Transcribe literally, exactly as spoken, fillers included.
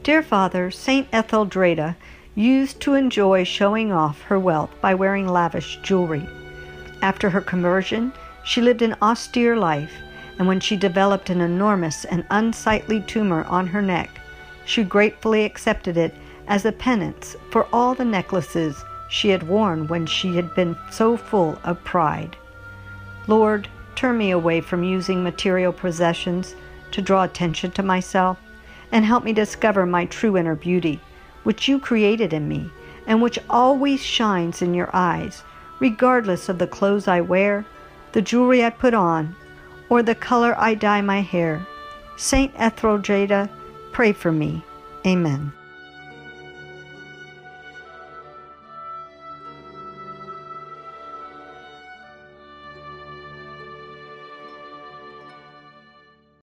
Dear Father, Saint Etheldreda used to enjoy showing off her wealth by wearing lavish jewelry. After her conversion, she lived an austere life, and when she developed an enormous and unsightly tumor on her neck, she gratefully accepted it as a penance for all the necklaces she had worn when she had been so full of pride. Lord, turn me away from using material possessions to draw attention to myself, and help me discover my true inner beauty, which you created in me, and which always shines in your eyes, regardless of the clothes I wear, the jewelry I put on, or the color I dye my hair. Saint Etheldreda, pray for me. Amen.